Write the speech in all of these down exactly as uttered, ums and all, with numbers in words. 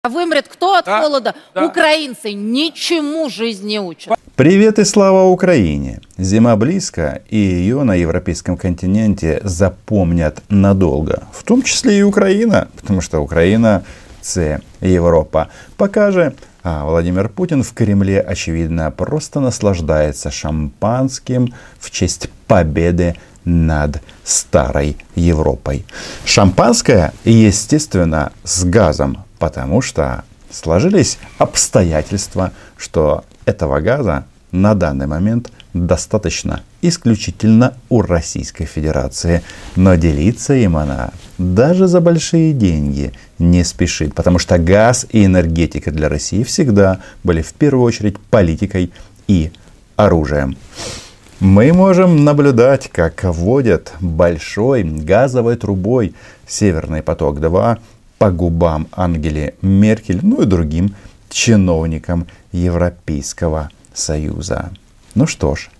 Вымрет кто от Да, холода? да. Украинцы ничему жизнь не учат. Привет и слава Украине! Зима близко, и ее на европейском континенте запомнят надолго. В том числе и Украина, потому что Украина – це Европа. Пока же а Владимир Путин в Кремле, очевидно, просто наслаждается шампанским в честь победы над старой Европой. Шампанское, естественно, с газом, потому что сложились обстоятельства, что этого газа на данный момент достаточно исключительно у Российской Федерации. Но делиться им она даже за большие деньги не спешит, потому что газ и энергетика для России всегда были в первую очередь политикой и оружием. Мы можем наблюдать, как водят большой газовой трубой «Северный поток-два» по губам Ангели Меркель, ну и другим чиновникам Европейского Союза. Ну что ж,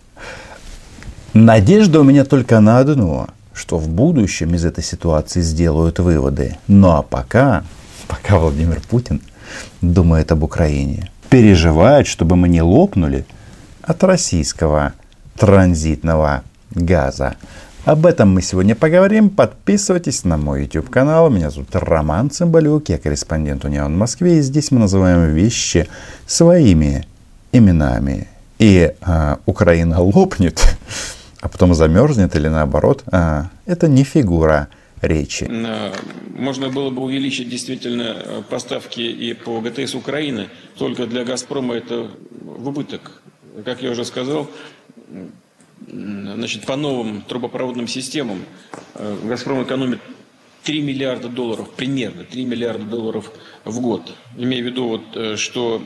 надежда у меня только на одно, что в будущем из этой ситуации сделают выводы. Ну а пока, пока Владимир Путин думает об Украине, переживает, чтобы мы не лопнули от российского транзитного газа. Об этом мы сегодня поговорим. Подписывайтесь на мой YouTube канал. Меня зовут Роман Цымбалюк. Я корреспондент Униан в Москве. И здесь мы называем вещи своими именами. И а, Украина лопнет, а потом замерзнет или наоборот. А, это не фигура речи. Можно было бы увеличить действительно поставки и по ГТС Украины. Только для «Газпрома» это в убыток. Как я уже сказал, значит, по новым трубопроводным системам «Газпром» экономит три миллиарда долларов, примерно три миллиарда долларов в год. Имея в виду, вот, что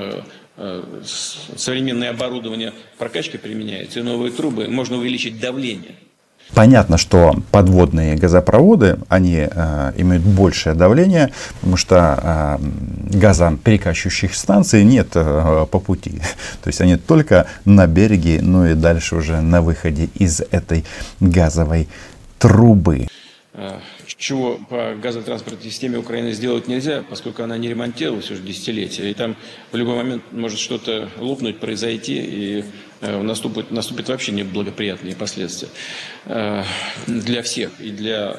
современное оборудование прокачки применяется, и новые трубы, можно увеличить давление. Понятно, что подводные газопроводы, они э, имеют большее давление, потому что э, газоперекачивающих станций нет э, по пути. То есть они только на береге, ну и дальше уже на выходе из этой газовой трубы. Чего по газотранспортной системе Украины сделать нельзя, поскольку она не ремонтировалась уже десятилетия. И там в любой момент может что-то лопнуть, произойти, и наступит, наступит вообще неблагоприятные последствия для всех, и для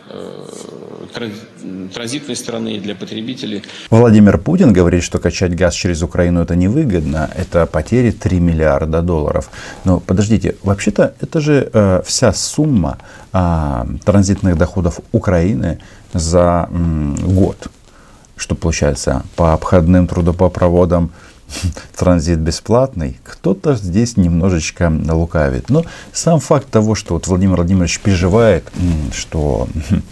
транзитной страны, и для потребителей. Владимир Путин говорит, что качать газ через Украину это невыгодно, это потери три миллиарда долларов. Но подождите, вообще-то это же э, вся сумма э, транзитных доходов Украины за м, год. Что получается, по обходным трубопроводам транзит бесплатный, кто-то здесь немножечко лукавит. Но сам факт того, что вот Владимир Владимирович переживает, что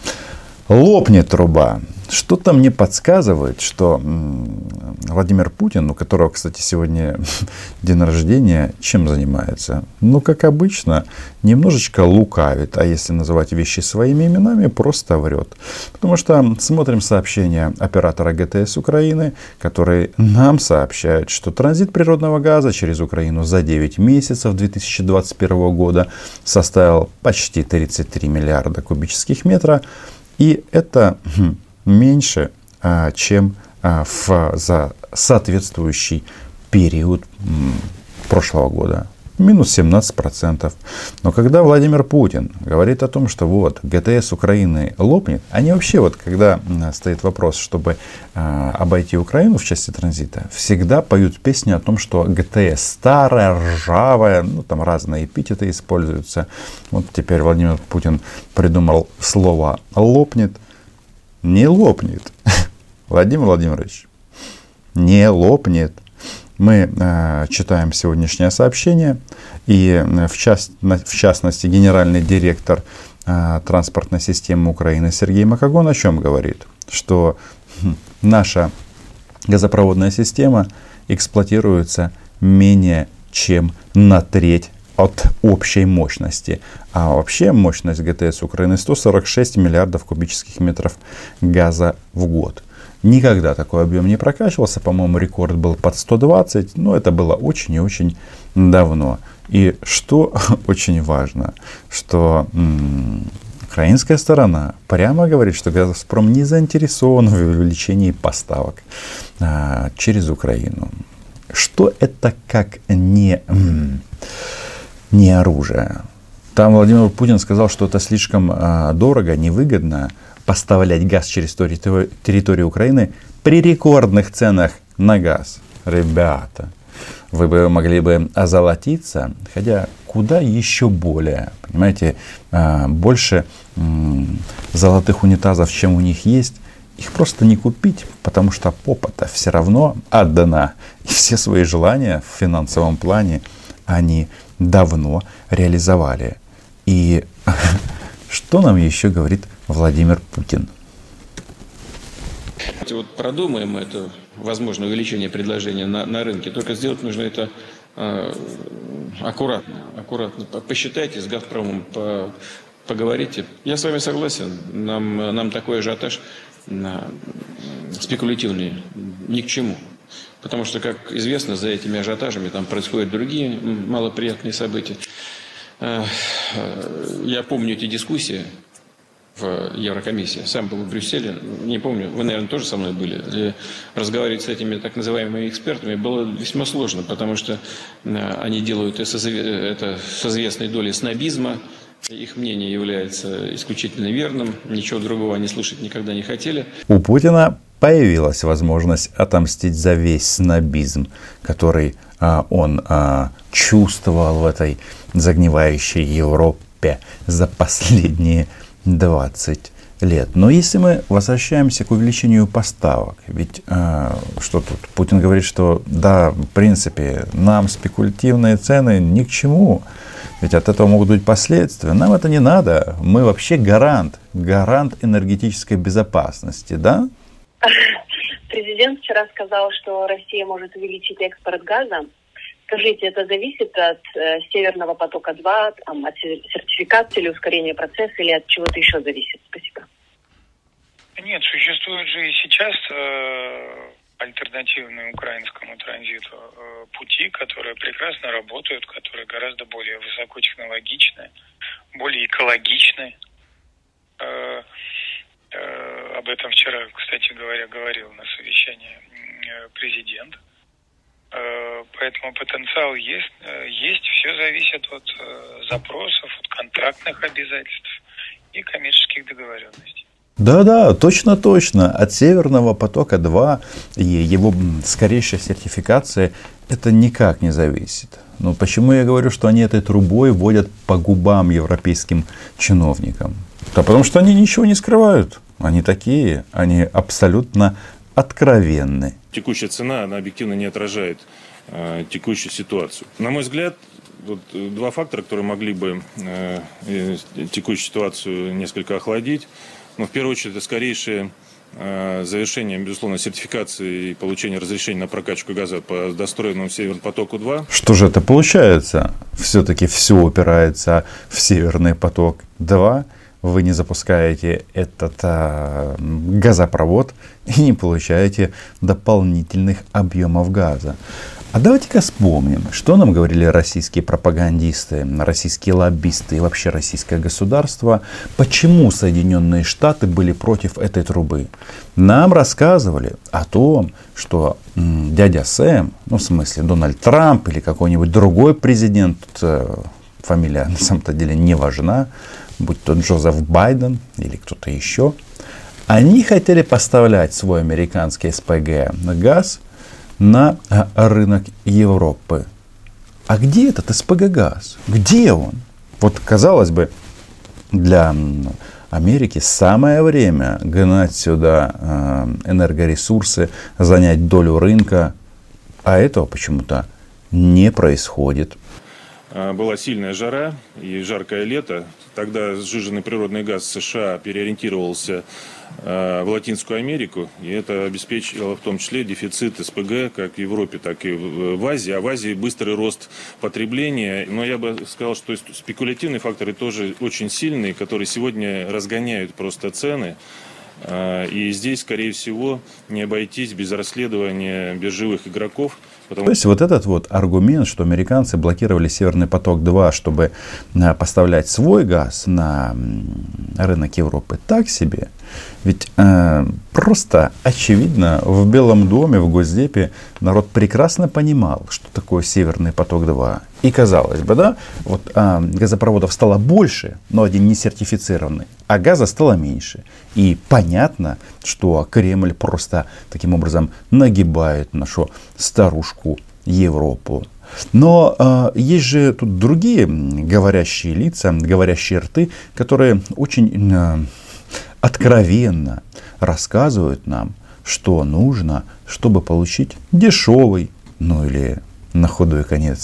лопнет труба, что-то мне подсказывает, что Владимир Путин, у которого, кстати, сегодня день рождения, чем занимается? Ну, как обычно, немножечко лукавит, а если называть вещи своими именами, просто врет. Потому что смотрим сообщения оператора ГТС Украины, который нам сообщает, что транзит природного газа через Украину за девять месяцев две тысячи двадцать первого года составил почти тридцать три миллиарда кубических метров. И это меньше, чем в, за соответствующий период прошлого года. Минус семнадцать процентов. Но когда Владимир Путин говорит о том, что вот ГТС Украины лопнет, они вообще вот, когда стоит вопрос, чтобы обойти Украину в части транзита, всегда поют песни о том, что ГТС старая, ржавая, ну там разные эпитеты используются. Вот теперь Владимир Путин придумал слово «лопнет». Не лопнет. Владимир Владимирович, не лопнет. Мы э, читаем сегодняшнее сообщение, и в, част, в частности генеральный директор э, транспортной системы Украины Сергей Макогон о чем говорит? Что хм, наша газопроводная система эксплуатируется менее чем на треть от общей мощности. А вообще мощность ГТС Украины сто сорок шесть миллиардов кубических метров газа в год. Никогда такой объем не прокачивался. По-моему, рекорд был под сто двадцать. Но это было очень и очень давно. И что очень важно, что м- Украинская сторона прямо говорит, что «Газпром» не заинтересован в увеличении поставок а, через Украину. Что это как не, не оружие? Там Владимир Путин сказал, что это слишком а, дорого, невыгодно поставлять газ через территорию, территорию Украины при рекордных ценах на газ. Ребята, вы бы могли бы озолотиться, хотя куда еще более, понимаете, а, больше м, золотых унитазов, чем у них есть, их просто не купить, потому что попа-то все равно отдана. И все свои желания в финансовом плане они давно реализовали. И что нам еще говорит Владимир Путин? Вот продумаем это возможное увеличение предложения на, на рынке. Только сделать нужно это э, аккуратно. аккуратно. Посчитайте с «Газпромом», по, поговорите. Я с вами согласен. Нам, нам такой ажиотаж на, спекулятивный ни к чему. Потому что, как известно, за этими ажиотажами там происходят другие малоприятные события. Я помню эти дискуссии в Еврокомиссии. Сам был в Брюсселе. Не помню, вы, наверное, тоже со мной были. И разговаривать с этими так называемыми экспертами было весьма сложно, потому что они делают это с известной долей снобизма. Их мнение является исключительно верным. Ничего другого они слышать никогда не хотели. У Путина появилась возможность отомстить за весь снобизм, который а, он а, чувствовал в этой загнивающей Европе за последние двадцать лет. Но если мы возвращаемся к увеличению поставок, ведь а, что тут? Путин говорит, что да, в принципе, нам спекулятивные цены ни к чему. Ведь от этого могут быть последствия. Нам это не надо. Мы вообще гарант, гарант энергетической безопасности, да? Президент вчера сказал, что Россия может увеличить экспорт газа. Скажите, это зависит от э, Северного потока-два, там, от сертификации или ускорения процесса, или от чего-то еще зависит? Спасибо. Нет, существуют же и сейчас э, альтернативные украинскому транзиту э, пути, которые прекрасно работают, которые гораздо более высокотехнологичны, более экологичны. Э, э, об этом вчера, кстати говоря, говорил на совещании э, президент. Э, поэтому потенциал есть. Э, есть. Все зависит от э, запросов, от контрактных обязательств и коммерческих договоренностей. Да-да, точно-точно. От Северного потока-два и его скорейшей сертификации это никак не зависит. Но почему я говорю, что они этой трубой водят по губам европейским чиновникам? Да потому что они ничего не скрывают. Они такие, они абсолютно откровенны. Текущая цена, она объективно не отражает э, текущую ситуацию. На мой взгляд, вот два фактора, которые могли бы э, э, текущую ситуацию несколько охладить. Но в первую очередь это скорейшее э, завершение, безусловно, сертификации и получения разрешения на прокачку газа по достроенному Северному потоку-два. Что же это получается? Все-таки все упирается в Северный поток-два. Вы не запускаете этот а, газопровод и не получаете дополнительных объемов газа. А давайте-ка вспомним, что нам говорили российские пропагандисты, российские лоббисты и вообще российское государство, почему Соединенные Штаты были против этой трубы. Нам рассказывали о том, что м, дядя Сэм, ну в смысле Дональд Трамп или какой-нибудь другой президент, э, фамилия на самом-то деле не важна, будь то Джозеф Байден или кто-то еще, они хотели поставлять свой американский эс пэ гэ газ на рынок Европы. А где этот эс пэ гэ газ? Где он? Вот, казалось бы, для Америки самое время гнать сюда энергоресурсы, занять долю рынка, а этого почему-то не происходит. Была сильная жара и жаркое лето. Тогда сжиженный природный газ США переориентировался в Латинскую Америку, и это обеспечило в том числе дефицит эс пэ гэ как в Европе, так и в Азии. А в Азии быстрый рост потребления. Но я бы сказал, что спекулятивные факторы тоже очень сильные, которые сегодня разгоняют просто цены. И здесь, скорее всего, не обойтись без расследования биржевых игроков. Потому... То есть вот этот вот аргумент, что американцы блокировали Северный поток-два, чтобы поставлять свой газ на рынок Европы, так себе. Ведь э, просто очевидно в Белом доме, в Госдепе народ прекрасно понимал, что такое Северный поток-два. И казалось бы, да, вот э, газопроводов стало больше, но один не сертифицированный, а газа стало меньше. И понятно, что Кремль просто таким образом нагибает нашу старушку Европу. Но э, есть же тут другие говорящие лица, говорящие рты, которые очень э, откровенно рассказывают нам, что нужно, чтобы получить дешевый, ну или на худой конец,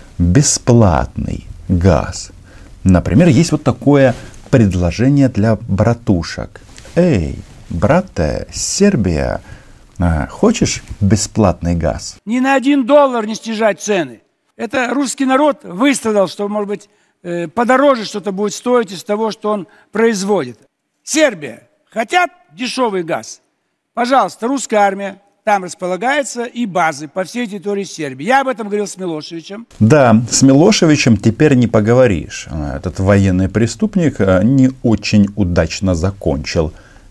бесплатный газ. Например, есть вот такое предложение для братушек. Эй, брате, Сербия, а, хочешь бесплатный газ? Ни на один доллар не снижать цены. Это русский народ выстрадал, что, может быть, э, подороже что-то будет стоить из того, что он производит. Сербия. Хотят дешевый газ? Пожалуйста, русская армия там располагается и базы по всей территории Сербии. Я об этом говорил с Милошевичем. Да, с Милошевичем теперь не поговоришь. Этот военный преступник не очень удачно закончил.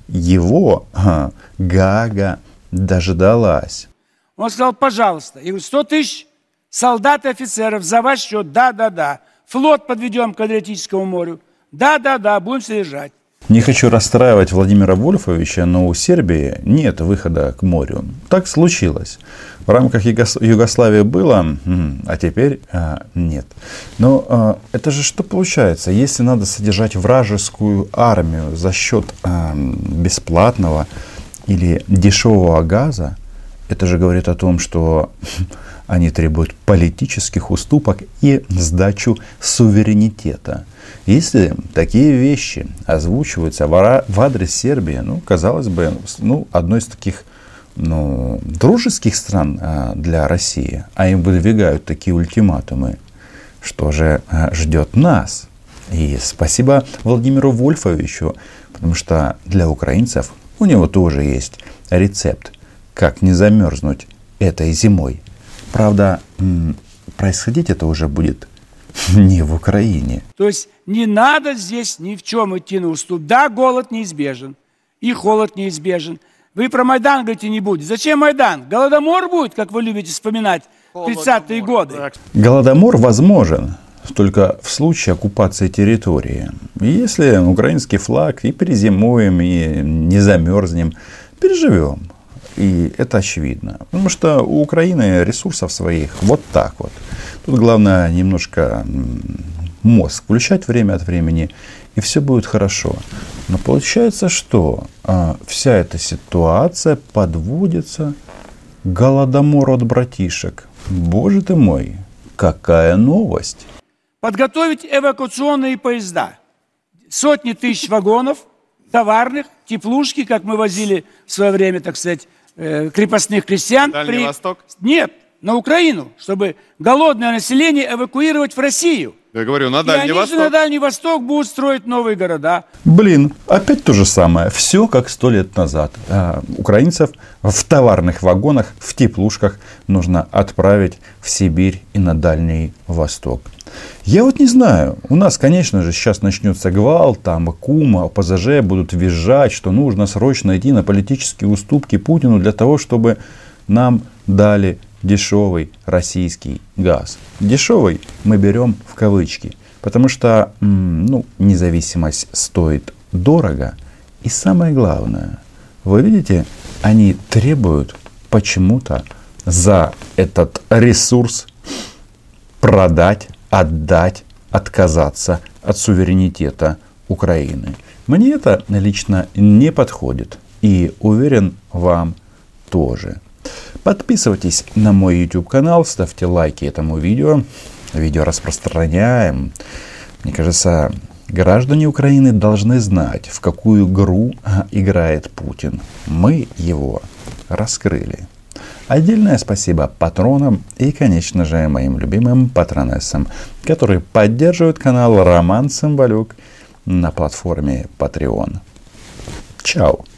Его а, Гаага дождалась. Он сказал, пожалуйста, я говорю, сто тысяч солдат и офицеров за ваш счет, да-да-да. Флот подведем к Адриатическому морю, да-да-да, будем содержать. Не хочу расстраивать Владимира Вольфовича, но у Сербии нет выхода к морю. Так случилось. В рамках Югославии было, а теперь а, нет. Но а, это же что получается? Если надо содержать вражескую армию за счет а, бесплатного или дешевого газа, это же говорит о том, что они требуют политических уступок и сдачу суверенитета. Если такие вещи озвучиваются в адрес Сербии, ну, казалось бы, ну, одной из таких ну, дружеских стран а, для России, а им выдвигают такие ультиматумы, что же а, ждет нас? И спасибо Владимиру Вольфовичу, потому что для украинцев у него тоже есть рецепт, как не замерзнуть этой зимой. Правда, происходить это уже будет не в Украине. То есть не надо здесь ни в чем идти на уступ. Да, голод неизбежен, и холод неизбежен. Вы про Майдан говорите не будет. Зачем Майдан? Голодомор будет, как вы любите вспоминать, в тридцатые годы. Голодомор возможен только в случае оккупации территории. Если украинский флаг и перезимуем, и не замерзнем, переживем. И это очевидно. Потому что у Украины ресурсов своих вот так вот. Тут главное немножко мозг включать время от времени, и все будет хорошо. Но получается, что а, вся эта ситуация подводится к голодомору от братишек. Боже ты мой, какая новость! Подготовить эвакуационные поезда. Сотни тысяч вагонов, товарных, теплушки, как мы возили в свое время, так сказать, крепостных крестьян. Дальний при... Восток? Нет, на Украину, чтобы голодное население эвакуировать в Россию. Я говорю, на И Дальний они Восток. же на Дальний Восток будут строить новые города. Блин, опять то же самое. Все как сто лет назад. А, украинцев в товарных вагонах, в теплушках нужно отправить в Сибирь и на Дальний Восток. Я вот не знаю. У нас, конечно же, сейчас начнется гвалт, там Кума, ОПЗЖ будут визжать, что нужно срочно идти на политические уступки Путину для того, чтобы нам дали дешевый российский газ. Дешевый мы берем в кавычки, потому что ну, независимость стоит дорого. И самое главное, вы видите, они требуют почему-то за этот ресурс продать, отдать, отказаться от суверенитета Украины. Мне это лично не подходит. И уверен, вам тоже. Подписывайтесь на мой YouTube канал, ставьте лайки этому видео. Видео распространяем. Мне кажется, граждане Украины должны знать, в какую игру играет Путин. Мы его раскрыли. Отдельное спасибо патронам и, конечно же, моим любимым патронессам, которые поддерживают канал Роман Цымбалюк на платформе Patreon. Чао!